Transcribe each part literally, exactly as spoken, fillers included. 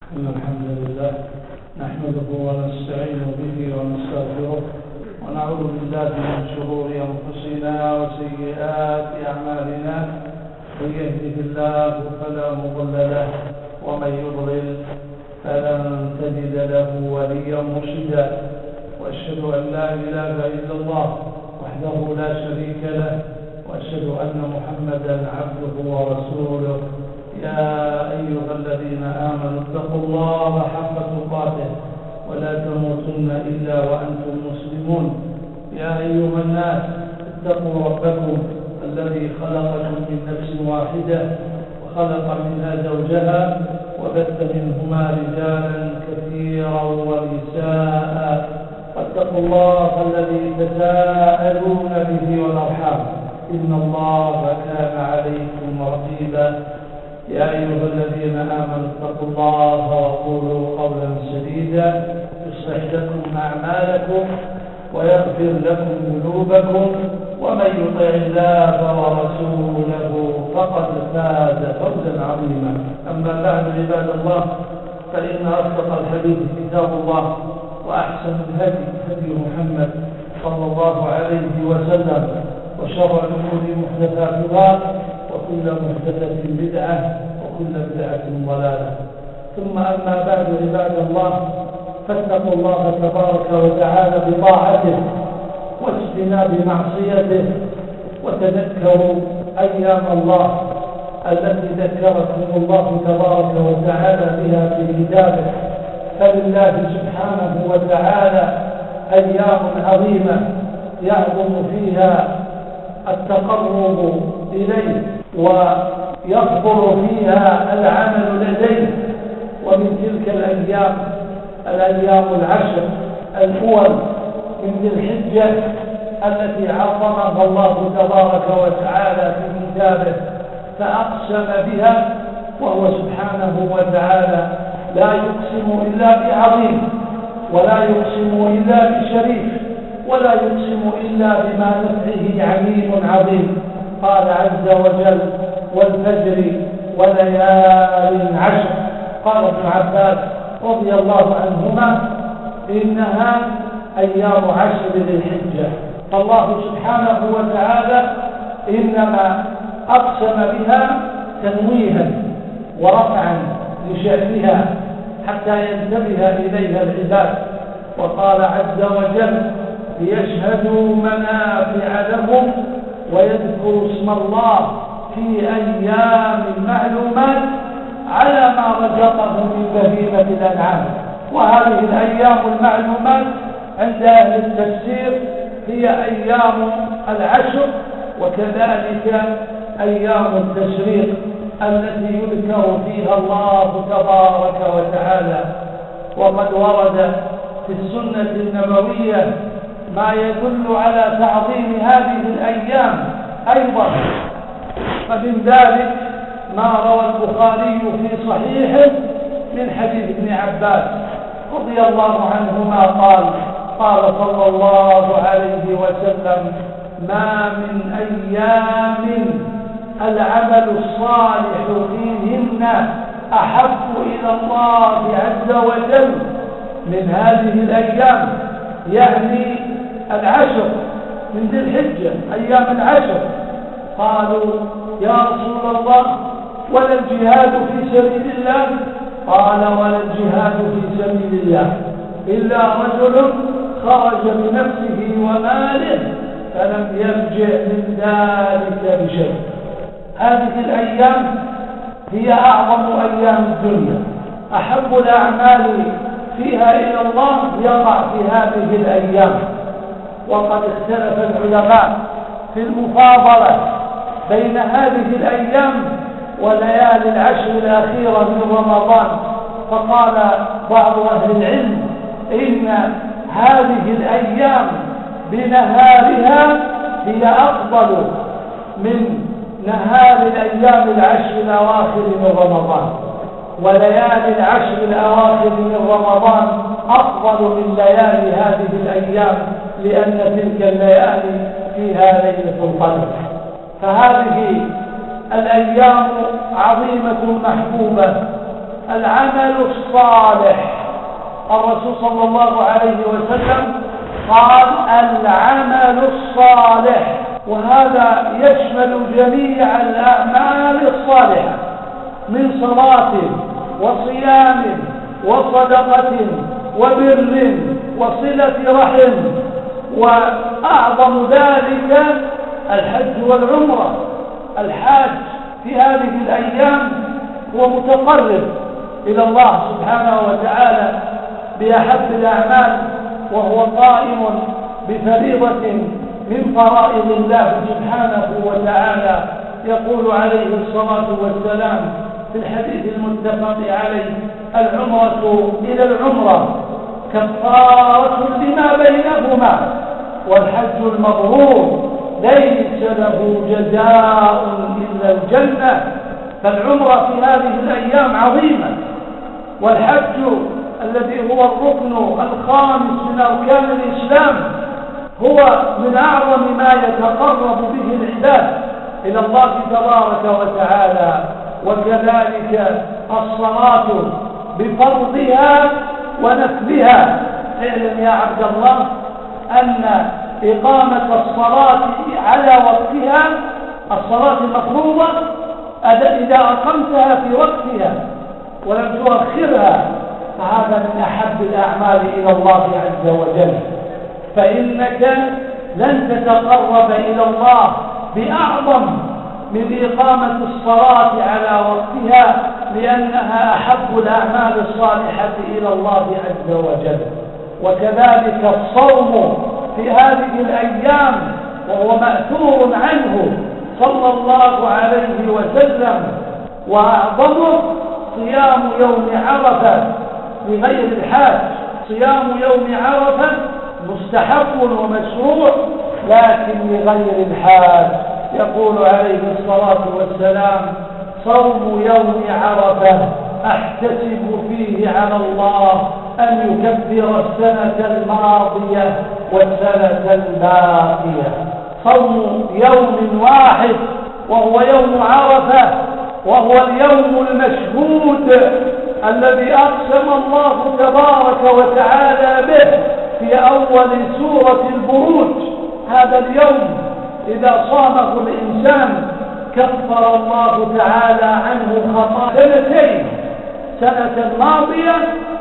إن الحمد لله نحمده ونستعين به ونستغفره ونعوذ بالله من شرور أنفسنا وسيئات أعمالنا. من يهده الله فلا مضل له ومن يضلل فلن تجد له وليا مرشدا. وأشهد أن لا إله إلا الله وحده لا شريك له، وأشهد أن محمدا عبده ورسوله. يا أيها الذين آمنوا اتقوا الله حق تقاته ولا تموتن إلا وأنتم مسلمون. يا أيها الناس اتقوا ربكم الذي خلقكم من نفس واحدة وخلق منها زوجها وبث منهما رجالا كثيرا ونساء، واتقوا الله الذي تساءلون به والأرحام إن الله كان عليكم رقيبا. يا أيها الذين آمنوا اتقوا الله وقولوا قولا سديدا يصلح لكم أعمالكم ويغفر لكم ذنوبكم، ومن يطع الله ورسوله فقد فاز فوزا عظيما. أما بعد عباد الله، فإن أصدق الحديث كتاب الله، وأحسن الهدي هدي محمد صلى الله عليه وسلم، وشر الأمور محدثاتها وكل محدثة بدعة وكل بدعة ضلالة. ثم أما بعد عباد الله، فاتقوا الله تبارك وتعالى بطاعته واجتناب معصيته، وتذكروا أيام الله التي ذكركم الله تبارك وتعالى بها في كتابه. فلله سبحانه وتعالى أيام عظيمة يعظم فيها التقرب إليه ويصبر فيها العمل لديه. ومن تلك الأيام الأيام العشر الأول من ذي الحجة التي عظمها الله تبارك وتعالى في كتابه فأقسم بها، وهو سبحانه وتعالى لا يقسم إلا بعظيم، ولا يقسم إلا بشريف، ولا يقسم إلا بما نفعه عليم عظيم. قال عز وجل: والفجر وليال عشر. قال ابن عباس رضي الله عنهما: إنها أيام عشر ذي الحجة. فالله سبحانه وتعالى إنما أقسم بها تنويها ورفعا لشأنها حتى ينتبه إليها العباد. وقال عز وجل: ليشهدوا منافع لهم ويذكروا اسم الله في أيام معلومات على ما رزقهم من بهيمة الأنعام. وهذه الأيام المعلومات عند أهل التفسير هي أيام العشر، وكذلك أيام التشريق التي يذكر فيها الله تبارك وتعالى. وقد ورد في السنة النبوية ما يدل على تعظيم هذه الأيام أيضا. فمن ذلك ما روى البخاري في صحيحه من حديث ابن عباس رضي الله عنهما قال: قال صلى الله عليه وسلم: ما من أيام العمل الصالح فيهن أحب إلى الله عز وجل من هذه الأيام، يعني العشر من ذي الحجة، أيام العشر. قالوا: يا رسول الله، ولا الجهاد في سبيل الله؟ قال: ولا الجهاد في سبيل الله إلا رجل خرج بنفسه وماله فلم يرجع من ذلك بشيء. هذه الأيام هي أعظم أيام الدنيا، أحب الأعمال فيها إلى الله يقع في هذه الأيام. وقد اختلف العلماء في المفاضلة بين هذه الأيام وليالي العشر الأخيرة من رمضان. فقال بعض أهل العلم: إن هذه الأيام بنهارها هي أفضل من نهار الأيام العشر الأواخر من رمضان، وليالي العشر الأواخر من رمضان أفضل من ليالي هذه الأيام، لأن تلك الليالي فيها ليلة القدر. فهذه الأيام عظيمة محبوبة العمل الصالح. الرسول صلى الله عليه وسلم قال العمل الصالح، وهذا يشمل جميع الأعمال الصالحة من صلاة وصيام وصدقة وبر وصلة رحم، وأعظم ذلك الحج والعمرة. الحاج في هذه الأيام هو متقرب إلى الله سبحانه وتعالى بأحب الأعمال، وهو قائم بفريضة من فرائض الله سبحانه وتعالى. يقول عليه الصلاة والسلام في الحديث المتفق عليه: العمرة إلى العمرة كفارة لما بينهما، والحج المبرور ليس له جزاء إلا الجنة. فالعمرة في هذه الأيام عظيمة، والحج الذي هو الركن الخامس من أركان الإسلام هو من أعظم ما يتقرب به العباد إلى الله تبارك وتعالى. وكذلك الصلاة بفرضها ونفلها. اعلم يا عبد الله أن إقامة الصلاة على وقتها، الصلاة المفروضة إذا أقمتها في وقتها ولم تؤخرها فهذا من أحب الأعمال إلى الله عز وجل، فإنك لن تتقرب إلى الله بأعظم من إقامة الصلاة على وقتها، لأنها أحب الأعمال الصالحة إلى الله عز وجل. وكذلك الصوم في هذه الأيام، وهو مأثور عنه صلى الله عليه وسلم، وأعظمه صيام يوم عرفة لغير الحاج. صيام يوم عرفة مستحب ومشروع لكن لغير الحاج. يقول عليه الصلاة والسلام: صوم يوم عرفة أحتسب فيه على الله أن يكفر السنة الماضية والسنة الباقية. صوم يوم واحد وهو يوم عرفة، وهو اليوم المشهود الذي أقسم الله تبارك وتعالى به في أول سورة البروج. هذا اليوم إذا صامه الإنسان كفر الله تعالى عنه خطايا سنتين، سنة ماضية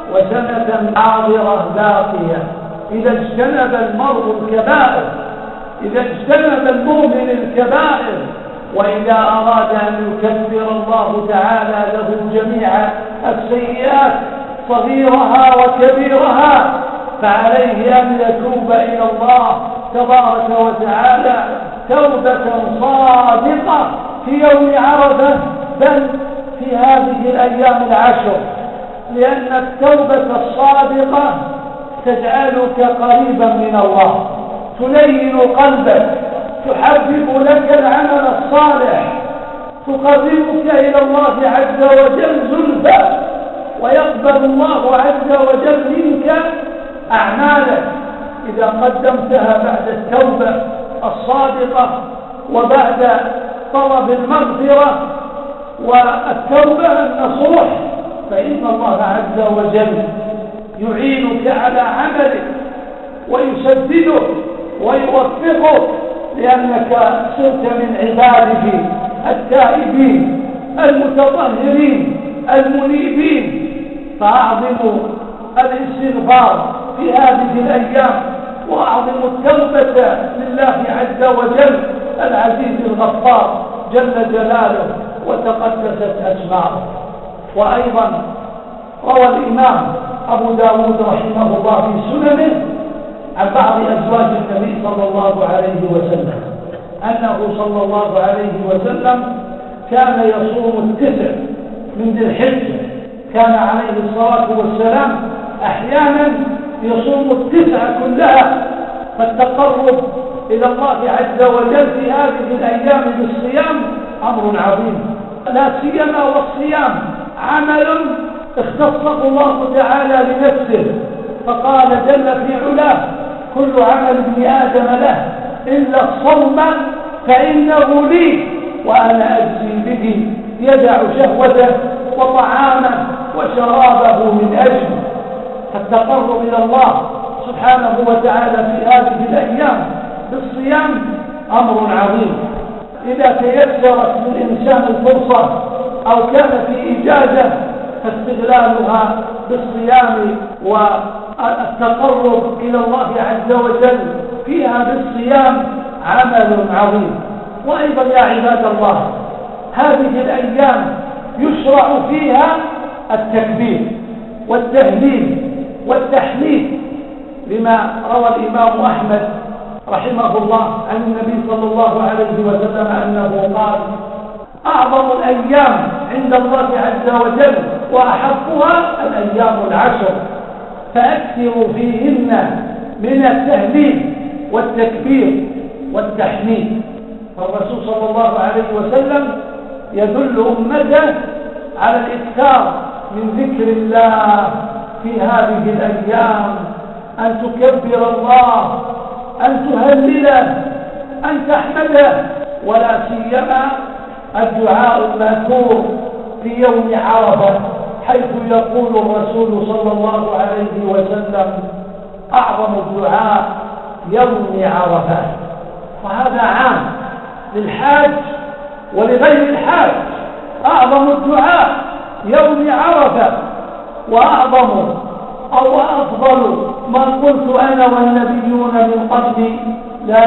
وسنة حاضرة باقية. إذا اجتنب المرء الكبائر، إذا اجتنب المؤمن الكبائر، وإذا أراد أن يكفر الله تعالى له جميع السيئات صغيرها وكبيرها، فعليه أن يتوب إلى الله تبارك وتعالى توبة صادقة في يوم عرفة، بل في هذه الأيام العشر، لأن التوبة الصادقة تجعلك قريبا من الله، تلين قلبك، تحبب لك العمل الصالح، تقربك إلى الله عز وجل زلفى، ويقبل الله عز وجل منك أعمالك إذا قدمتها بعد التوبة الصادقة وبعد طلب المغفرة والتوبة النصوح، فإن الله عز وجل يعينك على عملك ويسددك ويوفقك، لأنك صرت من عباده التائبين المتطهرين المنيبين. فأعظموا الاستغفار في هذه الأيام، وأعظموا التوبة لله عز وجل العزيز الغفار جل جلاله وتقدست أسماؤه. وأيضا روى الإمام أبو داود رحمه الله في سننه عن بعض أزواج النبي صلى الله عليه وسلم أنه صلى الله عليه وسلم كان يصوم التسع من ذي الحجة. كان عليه الصلاة والسلام أحيانا يصوم التسع كلها، فالتقرب إلى الله عز وجل في هذه الأيام بالصيام أمر عظيم، لا سيما والصيام عمل اختصه الله تعالى لنفسه، فقال جل في علاه: كل عمل ابن آدم له إلا الصوم فإنه لي وأنا أجزي به. يدع شهوته وطعامه وشرابه من أجل التقرب إلى الله سبحانه وتعالى في هذه الأيام بالصيام أمر عظيم. إذا تيسرت للإنسان الفرصة أو كان في إجازة فاستغلالها بالصيام والتقرب إلى الله عز وجل فيها بالصيام عمل عظيم. وأيضا يا عباد الله هذه الأيام يشرع فيها التكبير والتهليل والتحميد لما روى الإمام أحمد رحمه الله عن النبي صلى الله عليه وسلم أنه قال: أعظم الأيام عند الله عز وجل وأحقها الأيام العشر، فأكثروا فيهن من التهليل والتكبير والتحميد. فالرسول صلى الله عليه وسلم يدل أمته على الإكثار من ذكر الله في هذه الأيام، أن تكبر الله، أن تهلله، أن تحمده، ولا سيما الدعاء المأثور في يوم عرفة، حيث يقول الرسول صلى الله عليه وسلم: أعظم الدعاء يوم عرفة. وهذا عام للحاج ولغير الحاج. أعظم الدعاء يوم عرفة، وأعظم أو أفضل ما قلت أنا والنبيون من قبلي: لا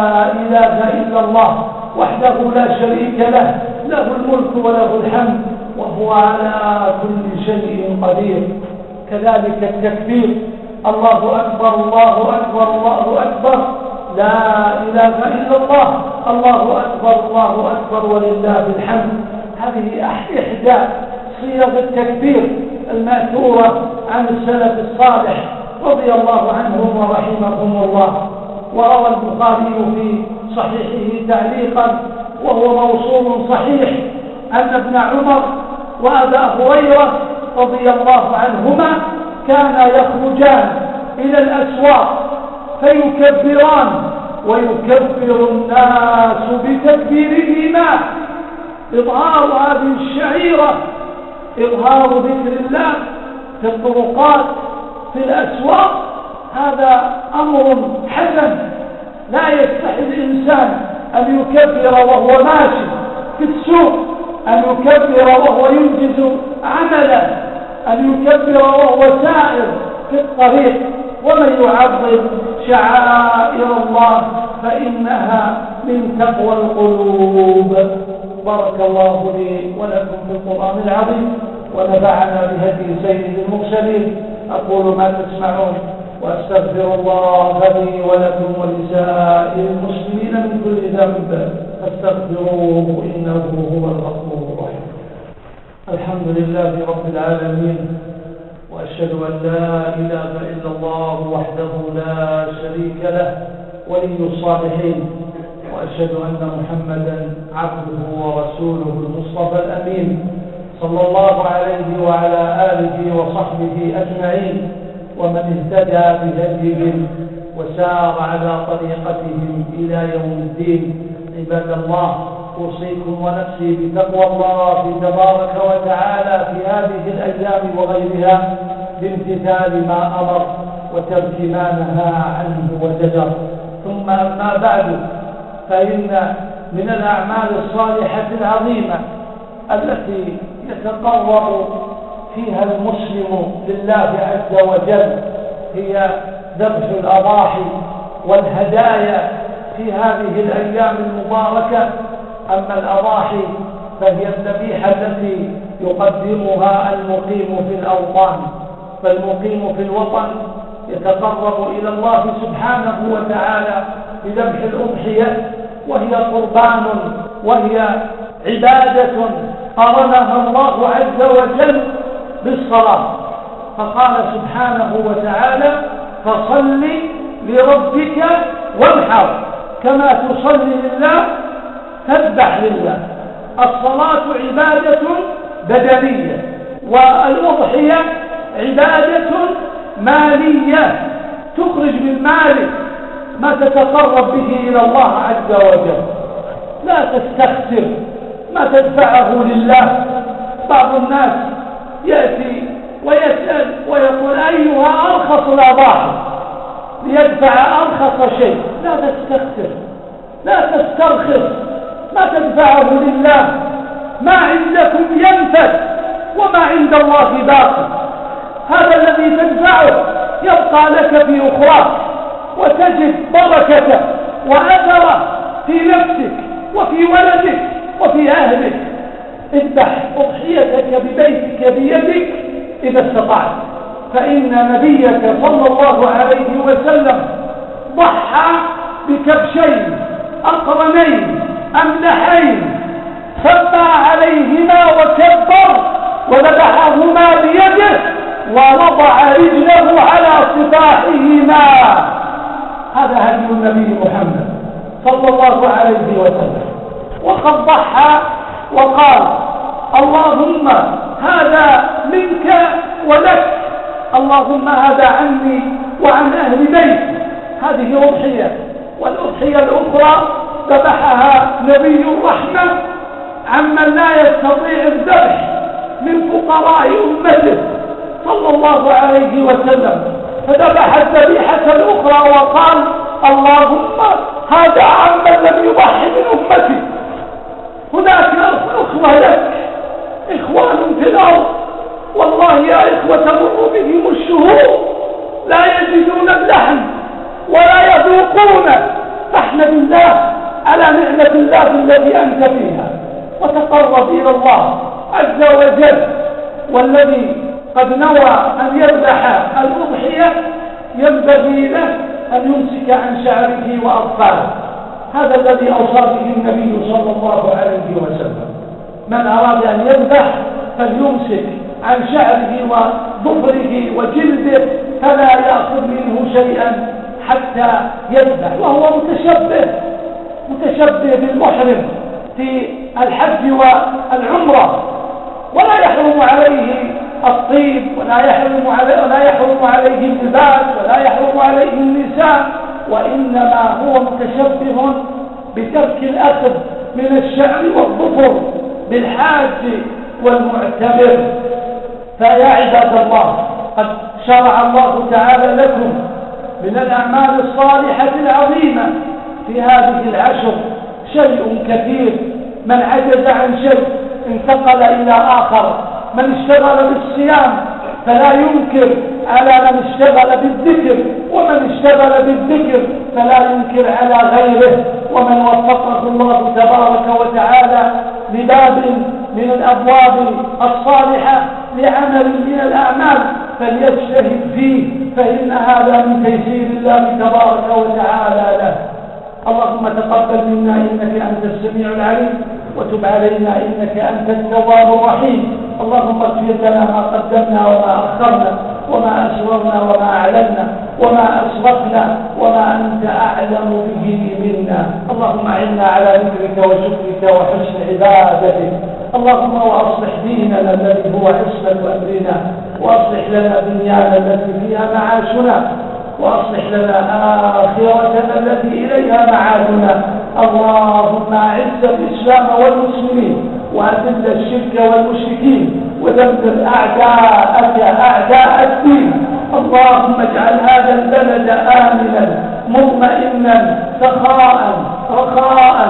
إله إلا الله وحده لا شريك له، له الملك وله الحمد وهو على كل شيء قدير. كذلك التكبير: الله أكبر الله أكبر الله أكبر، لا إله إلا الله، الله أكبر الله أكبر ولله الحمد. هذه إحدى صيغ التكبير المأثورة عن السلف الصالح رضي الله عنهم ورحمهم الله. وروى البخاري في صحيحه تعليقا وهو موصول صحيح أن ابن عمر وأبا هريرة رضي الله عنهما كانا يخرجان إلى الأسواق فيكبران ويكبر الناس بتكبيرهما، إظهار هذه الشعيرة، إظهار ذكر الله في الطرقات في الأسواق. هذا أمر حسن، لا يستحي الإنسان أن يكبر وهو ماشي في السوق، أن يكبر وهو ينجز عمله، أن يكبر وهو سائر في الطريق. ومن يعظم شعائر الله فإنها من تقوى القلوب. بارك الله لي ولكم في القرآن العظيم، ونفعنا بهدي سيد المرسلين. أقول ما تسمعون، وأستغفر الله لي ولكم ولسائر المسلمين من كل ذنب فاستغفروه إنه هو الغفور الرحيم. الحمد لله رب العالمين، وأشهد أن لا إله إلا الله وحده لا شريك له ولي الصالحين، وأشهد أن محمدا عبده ورسوله المصطفى الأمين صلى الله عليه وعلى آله وصحبه أجمعين، ومن اهتدى بهديهم وسار على طريقتهم إلى يوم الدين. عباد الله، أوصيكم ونفسي بتقوى الله تبارك وتعالى في هذه الأيام وغيرها، بامتثال ما أمر وترك ما نهى عنه وزجر. ثم أما بعد، فإن من الأعمال الصالحة العظيمة التي يتقرب فيها المسلم لله عز وجل هي ذبح الأضاحي والهدايا في هذه الأيام المباركة. أما الأضاحي فهي الذبيحة التي يقدمها المقيم في الأوطان، فالمقيم في الوطن يتقرب إلى الله سبحانه وتعالى بذبح الأضحية، وهي قربان وهي عبادة قرنها الله عز وجل بالصلاة، فقال سبحانه وتعالى: فصل لربك وانحر، كما تصلي لله تذبح لله. الصلاة عبادة بدنية، والأضحية عبادة مالية، تخرج من مالك ما تتقرب به إلى الله عز وجل، لا تستخسر ما تدفعه لله. بعض الناس يأتي ويسأل ويقول أيها أرخص الأضاحي ليدفع أرخص شيء. لا تستخسر، لا تسترخص، ما تدفعه لله. ما عندكم ينفد وما عند الله باقي. هذا الذي تدفعه يبقى لك في أخراك وتجد بركته وأثره في نفسك وفي ولدك وفي أهلك. اذبح أضحيتك ببيتك بيدك إذا استطعت، فإن نبيك صلى الله عليه وسلم ضحى بكبشين أقرنين أملحين، سبى عليهما وكبر وذبحهما بيده ووضع رجله على صفاحهما. هذا هدي النبي محمد صلى الله عليه وسلم. وقد ضحى وقال اللهم هذا منك ولك، اللهم هذا عني وعن أهل بيتي. هذه أضحية. والأضحية الأخرى ذبحها نبي الرحمة عمن لا يستطيع الذبح من فقراء أمته صلى الله عليه وسلم، فذبح الذبيحة الأخرى وقال اللهم هذا عمن لم يضحي من أمتي. هناك أخوة لك، إخوان في الأرض والله يا إخوة تمر بهم الشهور لا يجدون اللحم ولا يذوقونه، فاحمد الله على نعمة الله التي أنت فيها وتقرب إلى الله عز وجل. والذي قد نوى أن يذبح الأضحية ينبغي له أن يمسك عن شعره وأطفاله. هذا الذي أوصى به النبي صلى الله عليه وسلم. من أراد أن يذبح فليمسك عن شعره وظفره وجلده فلا يأخذ منه شيئا حتى يذبح. وهو متشبه متشبه بالمحرم في الحج والعمرة، ولا يحرم عليه الطيب ولا يحرم عليه ولا يحرم عليه اللباس ولا يحرم عليه النساء، وإنما هو متشبه بترك الأخذ من الشعر والظفر بالحاج والمعتمر. فيا عباد الله قد شرع الله تعالى لكم من الأعمال الصالحة العظيمة في هذه العشر شيء كثير. من عجز عن شيء انتقل إلى آخر. من اشتغل بالصيام فلا ينكر على من اشتغل بالذكر، ومن اشتغل بالذكر فلا ينكر على غيره. ومن وفقه الله تبارك وتعالى لباب من الأبواب الصالحة لعمل من الأعمال فليجتهد فيه، فإن هذا من تيسير الله تبارك وتعالى له. اللهم تقبل منا إنك أنت السميع العليم، وتب علينا إنك أنت التواب الرحيم. اللهم اغفر لنا ما قدمنا وما أخرنا وما أسررنا وما أعلنا وما أسرفنا وما أنت أعلم به منا. اللهم أعنا على ذكرك وشكرك وحسن عبادتك. اللهم وأصلح ديننا الذي هو عصمة أمرنا، وأصلح لنا دنيانا التي فيها معاشنا، وأصلح لنا آخرتنا التي إليها معادنا. اللهم أعز الإسلام والمسلمين وأذل الشرك والمشركين ودمر أعداءك أعداء الدين. اللهم اجعل هذا البلد آمنا مطمئنا سخاء رخاء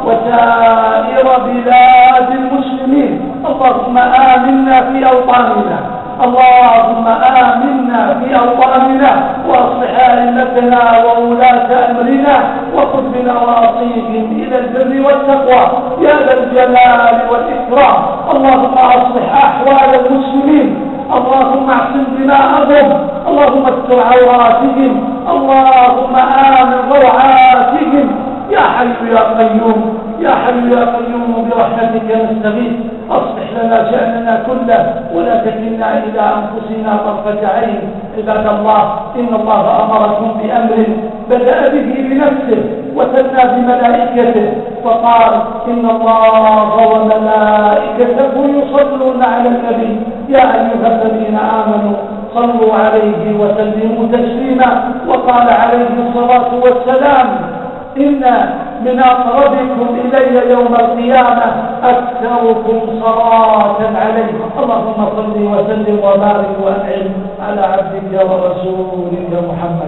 وسائر بلاد المسلمين. اللهم آمنا في أوطاننا، اللهم آمنا في أوطاننا وأصلح أئمتنا وولاة أمرنا وخذ بنواصيهم إلى البر والتقوى يا ذا الجلال والإكرام. اللهم أصلح أحوال المسلمين، اللهم اعصم دماءهم، اللهم استر عوراتهم، اللهم آمن روعاتهم. يا حي يا قيوم، يا حي يا قيوم برحمتك نستغيث. أصلح لنا شأننا كله ولا تكلنا إلى أنفسنا طرفة عين. عباد الله إن الله أمركم بأمر بدأ به بنفسه وثنى بملائكته فقال إن الله وملائكته يصلون على النبي يا أيها الذين آمنوا صلوا عليه وسلموا تسليما. وقال عليه الصلاة والسلام إن من أقربكم إلي يوم القيامة أكثركم صلاة عليه. اللهم صل وسلم وبارك وأنعم على عبدك ورسولك محمد.